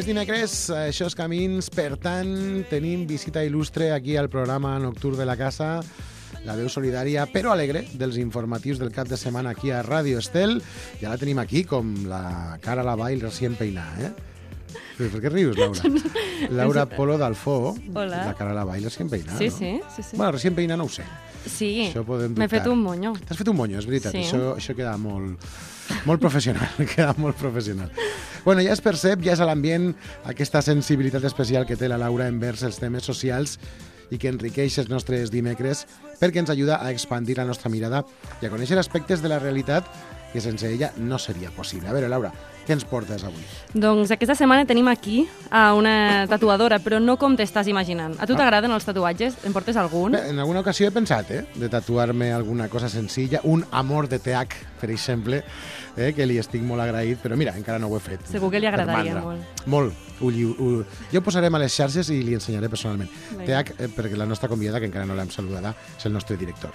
És dimecres, això és Camins, per tant, tenim visita il·lustre aquí al programa nocturn de la casa, la veu solidària però alegre dels informatius del cap de setmana aquí a Ràdio Estel. Ja la tenim aquí com la cara a la vall recient peinada, Per què rius, Laura? Laura Polo d'Alfó, Hola. la cara a la vall recient peinada, Sí, no? sí. Bueno, recient peinada no ho sé. Sí, Això podem m'he fet dubtar. un monyo. T'has fet un monyo, és veritat. Sí. Això queda molt professional. Queda molt professional. Bueno, ja es percep, ja és a l'ambient aquesta sensibilitat especial que té la Laura envers els temes socials i que enriqueix els nostres dimecres perquè ens ajuda a expandir la nostra mirada i a conèixer aspectes de la realitat que sense ella no seria possible. A veure, Laura, què ens portes avui? Doncs aquesta setmana tenim aquí a una tatuadora, però no com t'estàs imaginant. A tu t'agraden els tatuatges? En portes algun? Bé, en alguna ocasió he pensat, de tatuar-me alguna cosa senzilla, un amor de TH, per exemple, que li estic molt agraït, però mira, encara no ho he fet. Segur que li per agradaria mandra. molt. Molt. Jo ho posarem a les xarxes i li ensenyaré personalment. Vinga. TH, perquè la nostra convidada, que encara no l'hem saludada, és el nostre director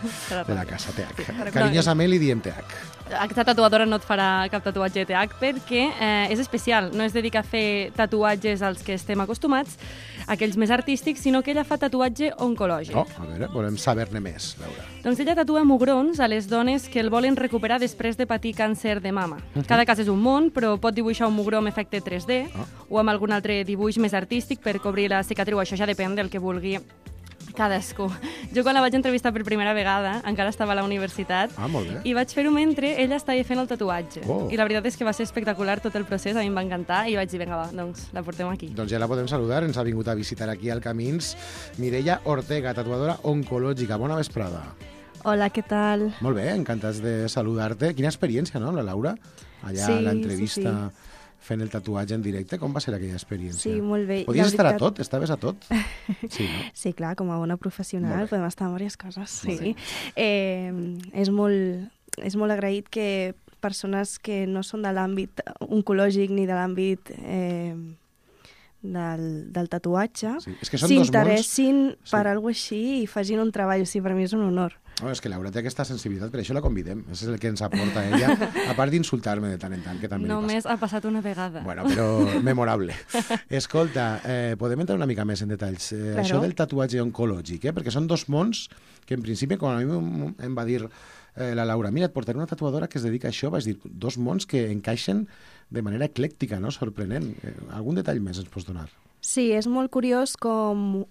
de la casa, TH. Sí. Carinyosament li diem TH. Aquesta tatuadora no et farà cap tatuatge de TH perquè és especial. No es dedica a fer tatuatges als que estem acostumats, aquells més artístics, sinó que ella fa tatuatge oncològic. Oh, a veure, volem saber-ne més, Laura. Doncs ella tatua mugrons a les dones que el volen recuperar després de patir càncer de mama. Cada cas és un món, però pot dibuixar un mugró amb efecte 3D o amb algun altre dibuix més artístic per cobrir la cicatriu. Això ja depèn del que vulgui cadascú. Jo quan la vaig entrevistar per primera vegada, encara estava a la universitat, Molt bé. i vaig fer-ho mentre ella estava fent el tatuatge. Oh. I la veritat és que va ser espectacular tot el procés, a mi em va encantar, i vaig dir, vinga, va, doncs la portem aquí. Doncs ja la podem saludar, ens ha vingut a visitar aquí al Camins Mireia Ortega, tatuadora oncològica. Bona vesprada. Hola, què tal? Molt bé, encantats de saludar-te. Quina experiència, no, amb la Laura? Allà Sí, a l'entrevista sí. fent el tatuatge en directe. Com va ser aquella experiència? Sí, molt bé. Podies La estar a veritat- tot? Estaves a tot? Sí, no? Sí, clar, com a bona professional Molt bé. podem estar en diverses coses. Molt Sí. És molt agraït que persones que no són de l'àmbit oncològic ni de l'àmbit del tatuatge Sí. És que són dos mons... s'interessin Sí. per alguna així i facin un treball. O sigui, per mi és un honor. No, és que Laura té aquesta sensibilitat, per això la convidem. És el que ens aporta ella, a part d'insultar-me de tant en tant, que també li passa. Només ha passat una vegada. Bueno, però memorable. Escolta, podem entrar una mica més en detalls. Claro. Això del tatuatge oncològic, perquè són dos mons que en principi, quan a mi em va dir la Laura, mira, et portaré una tatuadora que es dedica a això, vaig dir, dos mons que encaixen de manera eclèctica, no? Sorprenent. Algun detall més ens pots donar? Sí, és molt curiós com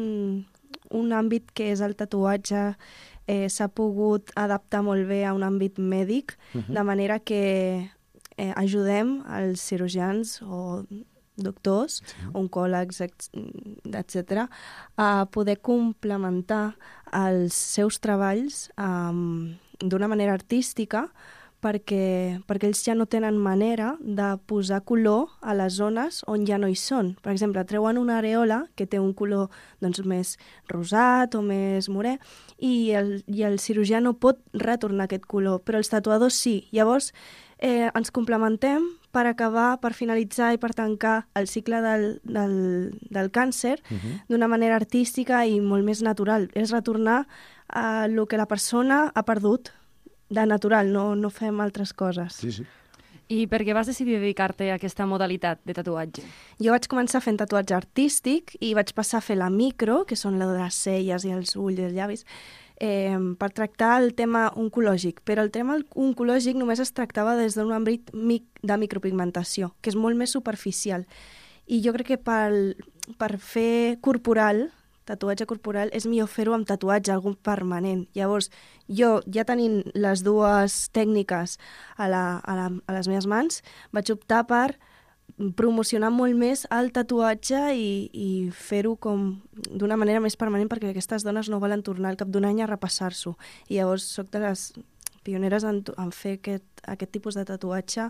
un àmbit que és el tatuatge s'ha pogut adaptar molt bé a un àmbit mèdic, de manera que ajudem els cirurgians o doctors, oncòlegs, etc., a poder complementar els seus treballs d'una manera artística perquè ells ja no tenen manera de posar color a les zones on ja no hi són. Per exemple, treuen una areola que té un color doncs, més rosat o més morè i el cirurgià no pot retornar aquest color, però els tatuadors sí. Llavors, ens complementem per acabar, per finalitzar i per tancar el cicle del càncer d'una manera artística i molt més natural. És retornar a el que la persona ha perdut de natural, no fem altres coses. Sí, sí. I per què vas decidir dedicar-te a aquesta modalitat de tatuatge? Jo vaig començar fent tatuatge artístic i vaig passar a fer la micro, que són la de les celles i els ulls i els llavis, per tractar el tema oncològic. Però el tema oncològic només es tractava des d'un àmbit de micropigmentació, que és molt més superficial. I jo crec que per fer corporal, tatuatge corporal, és millor fer-ho amb tatuatge, algun permanent. Llavors, jo, ja tenint les dues tècniques a les meves mans, vaig optar per promocionar molt més el tatuatge i fer-ho com d'una manera més permanent perquè aquestes dones no volen tornar al cap d'un any a repassar-s'ho. I llavors soc de les pioneres en fer aquest tipus de tatuatge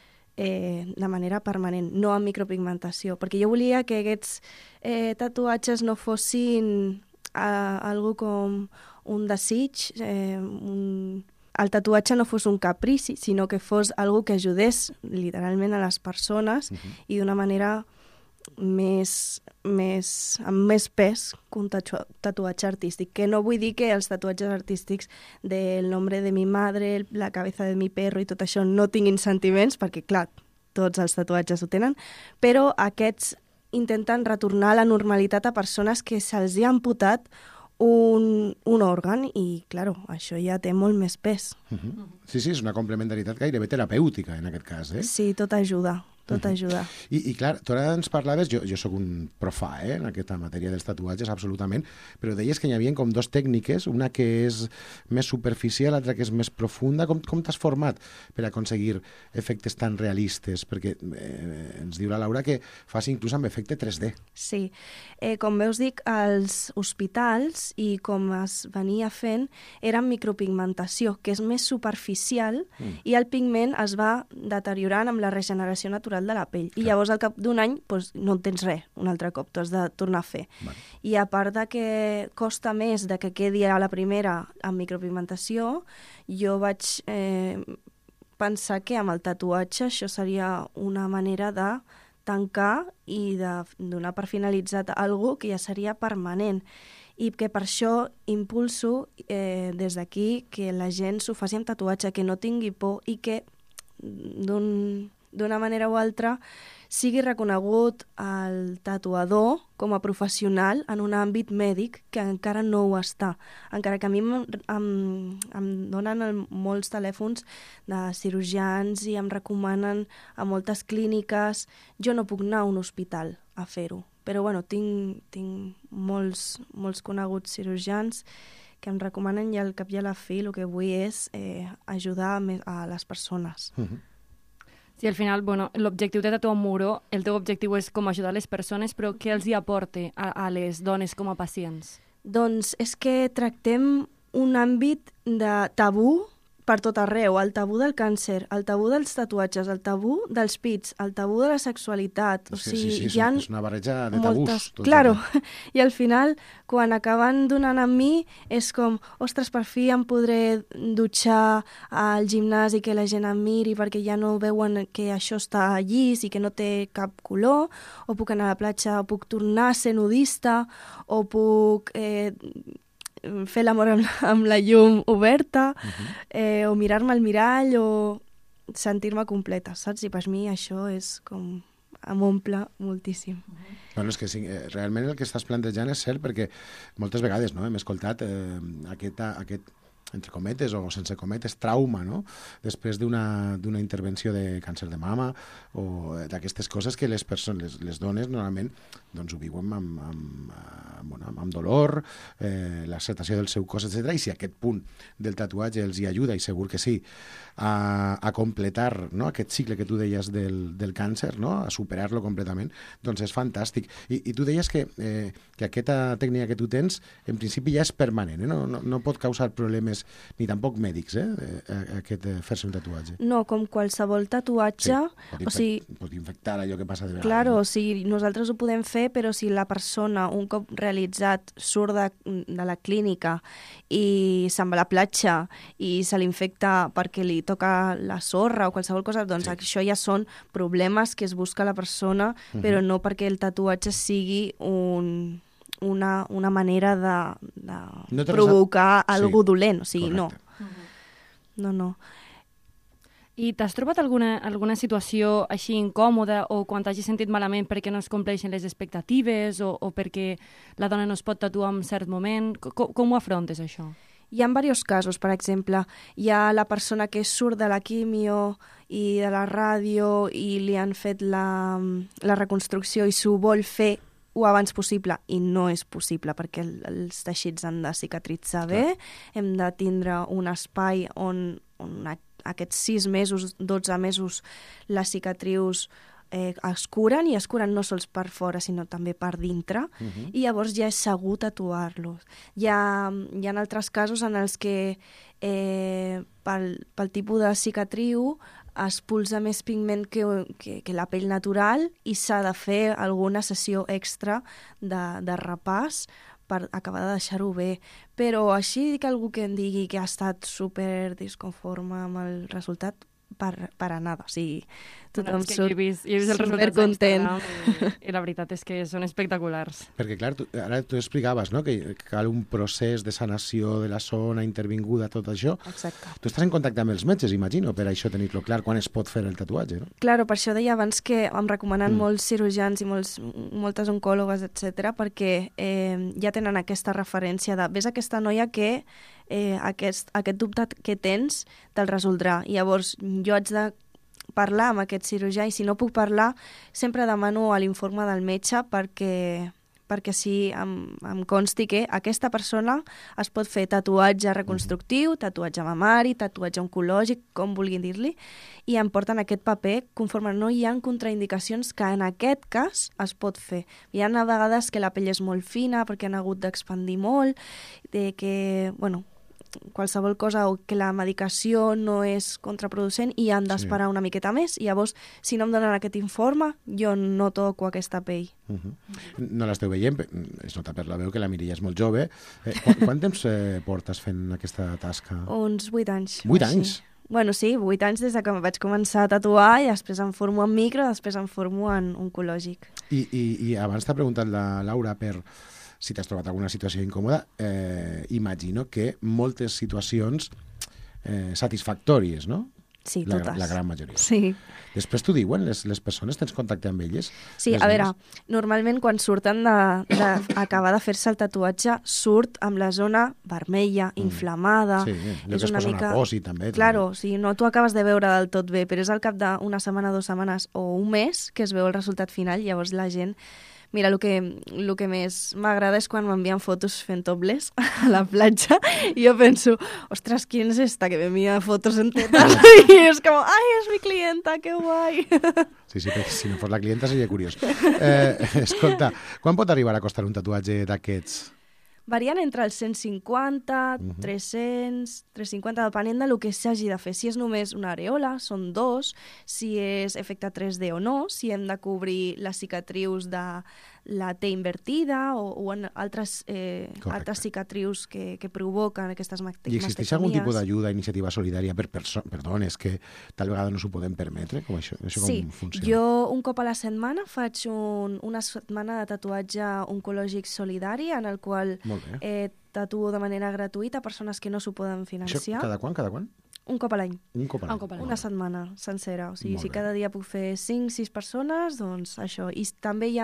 de manera permanent, no amb micropigmentació, perquè jo volia que aquests tatuatges no fossin algo com un desig, el tatuatge no fos un caprici, sinó que fos algo que ajudés literalment a les persones i d'una manera amb més pes que un tatuatge artístic. Que no vull dir que els tatuatges artístics del nombre de mi madre, la cabeza de mi perro i tot això no tinguin sentiments, perquè, clar, tots els tatuatges ho tenen, però aquests intenten retornar a la normalitat a persones que se'ls hi ha amputat un òrgan i, claro, això ja té molt més pes. Sí, és una complementaritat gairebé terapèutica, en aquest cas, eh? Sí, tot ajuda. Tot ajuda. I clar, tu ara ens parlaves, jo sóc un profà en aquesta matèria dels tatuatges, absolutament, però deies que hi havia com dos tècniques, una que és més superficial, l'altra que és més profunda. Com t'has format per aconseguir efectes tan realistes? Perquè ens diu la Laura que fas inclús amb efecte 3D. Sí. Com veus, dic, als hospitals i com es venia fent era amb micropigmentació, que és més superficial i el pigment es va deteriorant amb la regeneració natural de la pell. I llavors al cap d'un any no en tens res un altre cop, t'ho has de tornar a fer. Vale. I a part de que costa més de que quedi a la primera amb micropigmentació, jo vaig pensar que amb el tatuatge això seria una manera de tancar i de donar per finalitzat algo que ja seria permanent. I que per això impulso des d'aquí que la gent s'ho faci amb tatuatge, que no tingui por i que d'una manera o altra sigui reconegut el tatuador com a professional en un àmbit mèdic que encara no ho està. Encara que a mi em donen molts telèfons de cirurgians i em recomanen a moltes clíniques. Jo no puc anar a un hospital a fer-ho, però bueno, tinc molts coneguts cirurgians que em recomanen i al cap i a la fi el que vull és ajudar a les persones. Sí, al final, l'objectiu de Tatuar un Mugró, el teu objectiu és com ajudar les persones, però què els hi aporta a les dones com a pacients? Doncs és que tractem un àmbit de tabú per tot arreu, el tabú del càncer, el tabú dels tatuatges, el tabú dels pits, el tabú de la sexualitat. Sí, és una barreja de tabús. Claro, i al final, quan acaben donant amb mi, és com, ostres, per fi em podré dutxar al gimnàs i que la gent em miri perquè ja no veuen que això està llis i que no té cap color, o puc anar a la platja, o puc tornar a ser nudista, o puc fer l'amor amb la llum oberta, o mirar-me al mirall, o sentir-me completa, saps? I per mi això és com m'omple moltíssim. Bueno, és que sí, realment el que estàs plantejant és cert, perquè moltes vegades hem escoltat aquest entre cometes o sense cometes, trauma, no? Després d'una intervenció de càncer de mama o d'aquestes coses que les persones, les dones, normalment doncs ho viuen amb dolor, l'acceptació del seu cos, etc. I si aquest punt del tatuatge els hi ajuda, i segur que sí, a completar, no?, aquest cicle que tu deies del càncer, no?, a superar-lo completament, doncs és fantàstic. I tu deies que aquesta tècnica que tu tens, en principi ja és permanent, no pot causar problemes ni tampoc mèdics, fer-se un tatuatge. No, com qualsevol tatuatge... Sí, pot infectar allò que passa de vegades. Claro, o sigui, nosaltres ho podem fer, però si la persona, un cop realitzat, surt de la clínica i se'n va a la platja i se l'infecta perquè li toca la sorra o qualsevol cosa, doncs això ja són problemes que es busca la persona, però no perquè el tatuatge sigui una manera de provocar algú dolent, o sigui, no. I t'has trobat alguna situació així incòmoda o quan t'hagis sentit malament perquè no es compleixen les expectatives o perquè la dona no es pot tatuar en cert moment? Com ho afrontes, això? Hi ha diversos casos, per exemple, hi ha la persona que surt de la quimio i de la ràdio i li han fet la reconstrucció i s'ho vol fer o abans possible, i no és possible perquè els teixits han de cicatritzar bé, hem de tindre un espai on aquests 6 mesos, 12 mesos, les cicatrius es curen, i es curen no sols per fora, sinó també per dintre, i llavors ja és segur tatuar-los. Hi ha altres casos en els que pel tipus de cicatriu es pulsa més pigment que la pell natural i s'ha de fer alguna sessió extra de repàs per acabar de deixar-ho bé. Però així que algú que em digui que ha estat super disconforme amb el resultat, para nada. O sigui, tothom que surt he vist els resultats supercontent. d'Instagram i la veritat és que són espectaculars. Perquè, clar, ara tu explicaves, no?, que cal un procés de sanació de la zona intervinguda, tot això. Exacte. Tu estàs en contacte amb els metges, imagino, per això tenir-lo clar, quan es pot fer el tatuatge, no? Claro, per això deia abans que em recomanen molts cirurgians i moltes oncòlogues, etc, perquè ja tenen aquesta referència de ves aquesta noia que aquest dubte que tens te'l resoldrà. I llavors jo haig de parlar amb aquest cirurgià i si no puc parlar sempre demano l'informe del metge perquè sí em consti que aquesta persona es pot fer tatuatge reconstructiu, tatuatge mamari, tatuatge oncològic, com vulguin dir-li, i em porten aquest paper conforme no hi ha contraindicacions que en aquest cas es pot fer. Hi ha a vegades que la pell és molt fina perquè han hagut d'expandir molt, que, bueno, qualsevol cosa o que la medicació no és contraproducent i han d'esperar una miqueta més. I llavors, si no em donen aquest informe, jo no toco aquesta pell. No l'esteu veient, es nota per la veu que la Mireia és molt jove. Quant temps portes fent aquesta tasca? Uns 8 anys. 8 anys? Bueno, sí, 8 anys des que vaig començar a tatuar i després em formo en micro, després em formo en oncològic. I abans t'ha preguntat la Laura per si t'has trobat alguna situació incòmoda, imagino que moltes situacions satisfactòries, no? Sí, totes. La gran majoria. Sí. Després t'ho diuen, les persones, tens contacte amb elles? Sí, a veure, normalment quan surten d'acabar de fer-se el tatuatge, surt amb la zona vermella, inflamada. Sí, és una mica... posi, també. Claro, o sigui, no t'ho acabes de veure del tot bé, però és al cap d'una setmana, 2 setmanes o un mes que es veu el resultat final, llavors la gent... Mira, el que més m'agrada és quan m'envien fotos fent topless a la platja i jo penso, ostres, ¿quién es esta que me envía fotos en tetas? I és com, ai, és mi clienta, que guai. Sí, perquè si no fos la clienta seria curiós. Escolta, quan pot arribar a costar un tatuatge d'aquests? Varien entre els 150, 300, 350, depenent del que s'hagi de fer. Si és només una areola, són 2, si és efecte 3D o no, si hem de cobrir les cicatrius de la T invertida o en altres cicatrius que provoquen aquestes mastectomies. I existeix algun tipus d'ajuda, iniciativa solidària per dones que tal vegada no s'ho poden permetre? Com això sí, com funciona? Jo un cop a la setmana faig una setmana de tatuatge oncològic solidari en el qual tatuo de manera gratuïta a persones que no s'ho poden financiar. Això cada quan? Un cop a l'any. Un cop a l'any. Una setmana sencera. O sigui, si cada dia puc fer 5-6 persones, doncs això. I també hi ha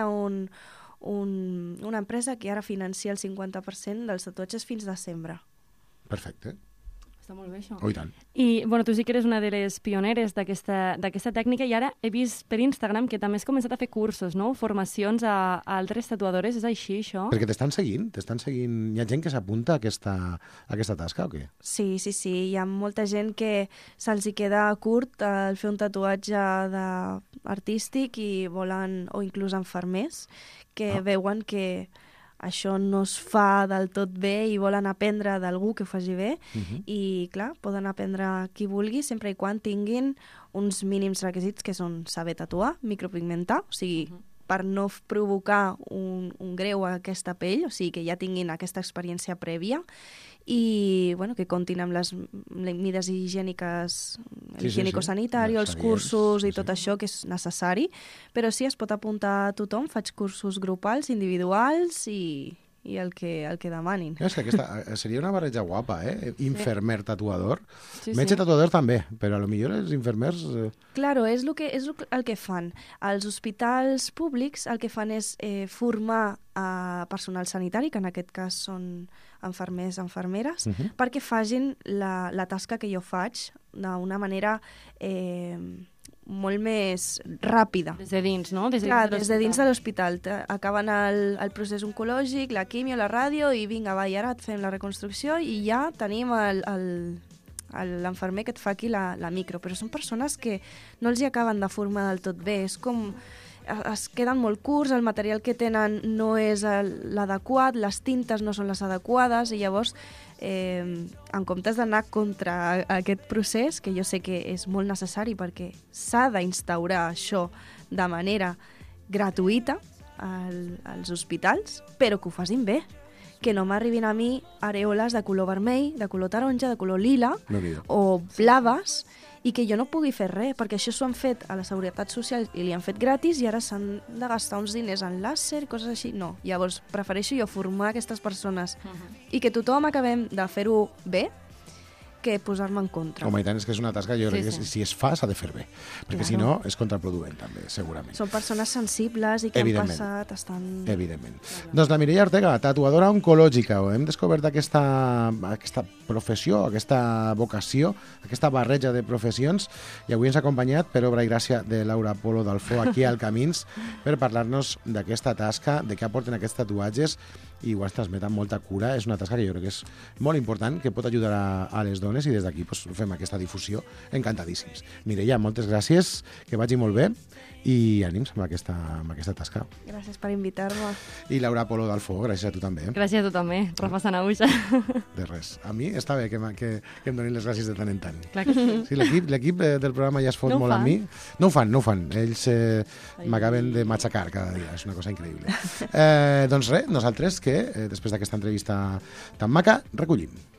una empresa que ara financia el 50% dels tatuatges fins desembre. Perfecte. Està molt bé, això. Oh, i tant. I, bueno, tu sí que eres una de les pioneres d'aquesta tècnica i ara he vist per Instagram que també has començat a fer cursos, no? Formacions a altres tatuadores, és així, això? Perquè t'estan seguint? Hi ha gent que s'apunta a aquesta tasca o què? Sí. Hi ha molta gent que se'ls queda curt al fer un tatuatge artístic i volen, o inclús infermers, que veuen que això no es fa del tot bé i volen aprendre d'algú que ho faci bé i, clar, poden aprendre qui vulgui sempre i quan tinguin uns mínims requisits que són saber tatuar, micropigmentar, o sigui, per no provocar un greu a aquesta pell, o sigui, que ja tinguin aquesta experiència prèvia i, bueno, que comptin amb les mides higièniques, higiènico-sanitari, els cursos i tot això que és necessari, però sí, es pot apuntar a tothom, faig cursos grupals, individuals i el que demanin. És que aquesta seria una barreja guapa, Infermer tatuador. Metge tatuador també, però potser els infermers... Claro, és el que fan. Els hospitals públics el que fan és formar a personal sanitari, que en aquest cas són infermers, infermeres, perquè facin la tasca que jo faig d'una manera molt més ràpida. Des de dins, no? Des de dins de l'hospital. Acaben el procés oncològic, la quimio, la ràdio, i vinga, va, i ara et fem la reconstrucció i ja tenim l'infermer que et fa aquí la micro. Però són persones que no els hi acaben de formar del tot bé. És com... es queden molt curts, el material que tenen no és l'adequat, les tintes no són les adequades i llavors en comptes d'anar contra aquest procés, que jo sé que és molt necessari perquè s'ha d'instaurar això de manera gratuïta als hospitals, però que ho facin bé, que no m'arribin a mi arèoles de color vermell, de color taronja, de color lila o blaves i que jo no pugui fer res, perquè això s'ho han fet a la Seguretat Social i li han fet gratis i ara s'han de gastar uns diners en làser, coses així. No, llavors prefereixo jo formar aquestes persones i que tothom acabem de fer-ho bé que posar-me en contra. Home, i tant, és que és una tasca, jo crec que si es fa s'ha de fer bé, perquè si no és contraproduent també, segurament. Són persones sensibles i que han passat, estan... Evidentment. Doncs la Mireia Ortega, tatuadora oncològica, hem descobert aquesta professió, aquesta vocació, aquesta barreja de professions, i avui ens ha acompanyat per obra i gràcia de Laura Polo Dalfó aquí al Camins per parlar-nos d'aquesta tasca, de què aporten aquests tatuatges, i ho has transmet amb molta cura. És una tasca que jo crec que és molt important, que pot ajudar a les dones, i des d'aquí fem aquesta difusió encantadíssims. Mireia, moltes gràcies, que vagi molt bé i ànims amb aquesta tasca. Gràcies per invitar-me. I Laura Polo Dalfó, gràcies a tu també. Gràcies a tu també, Rafa Sanaúja. De res. A mi està bé que em donin les gràcies de tant en tant. Clar que sí. Sí, l'equip del programa ja es fot molt a mi. No ho fan. Ells m'acaben de matxacar cada dia. És una cosa increïble. Doncs res, nosaltres que després d'aquesta entrevista tan maca recollim.